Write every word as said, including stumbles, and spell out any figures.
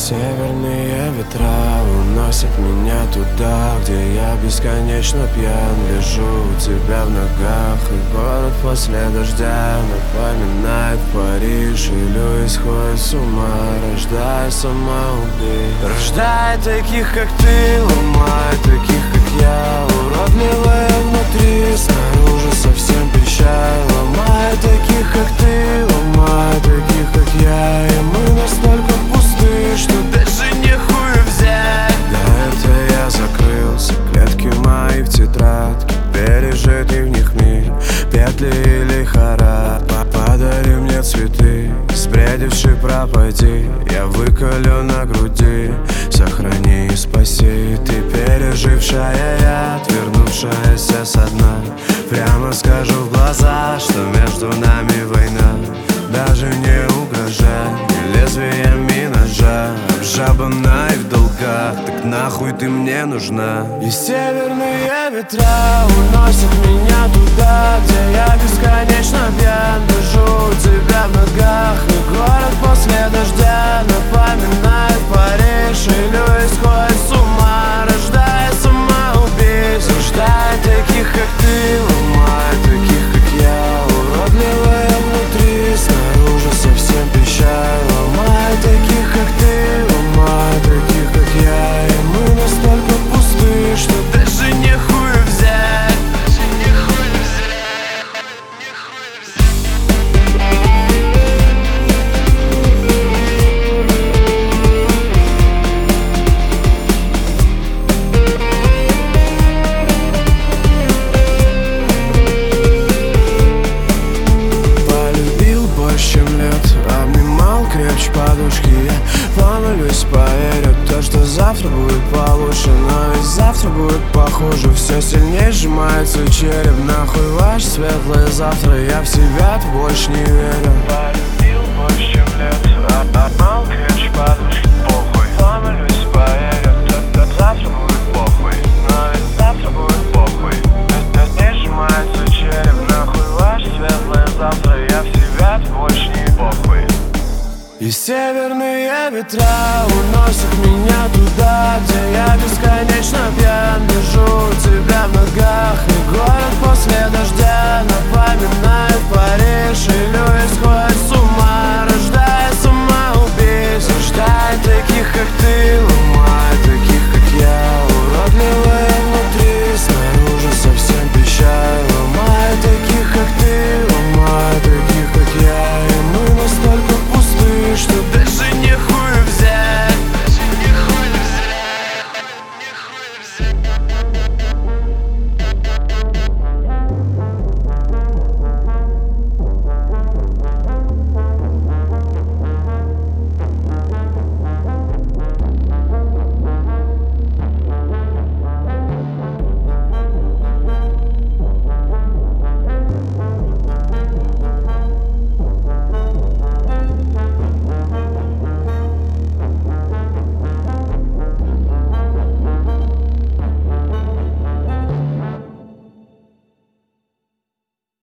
Северные ветра уносят меня туда, где я бесконечно пьян. Лежу у тебя в ногах, и город после дождя напоминает Париж. И Льюис сходит с ума, рождая самоубийц. Рождая таких, как ты, ломая таких, как я. Уродливая внутри, снаружи совсем печаль. Ломая таких, как ты, ломая таких, как я. И мы настолько пусты, что даже нехуй взять. Да, это я закрылся, клетки мои в тетрадке, пережитый в них миг, петли и лихорад. Подари мне цветы, сбредивший пропади. Я выколю на груди, сохрани и спаси. Ты пережившая яд, вернувшаяся со дна. Прямо скажу в глаза, что между нами война. Даже не угрожай ни лезвиями ножа, обжабанная в долгах, так нахуй ты мне нужна. И северные ветра уносят меня туда, где я бесконечно пьян. Держу тебя в ногах, и город после дождя напоминает Париж. И Льюис сходит с ума, рождая самоубийц. Рождая таких, как ты, ломая таких, как я. Уродливая внутри, снаружи совсем печаль. Ломая таких, как ты, ломая таких, как я. И мы настолько пусты, что даже нехуй взять. Даже нехуй взять, нехуй крепче подушки. Я помолюсь, поверю то, что завтра будет получше. Но ведь завтра будет похуже. Все сильнее сжимается череп. Нахуй ваш светлое завтра. Я в себя-то больше не верю. Полюбил больше, чем лет. Обнимал крепче подушки. Похуй. Помолюсь, поверю то, что завтра будет похуй. Но ведь завтра будет похуй. Все сильнее сжимается череп. Нахуй ваш светлое завтра. Я в себя-то больше не похуй. И северные ветра уносят меня туда, где я бесконечно пьян. Держу тебя в ногах, и город после дождя напоминает Париж. И Льюис сходит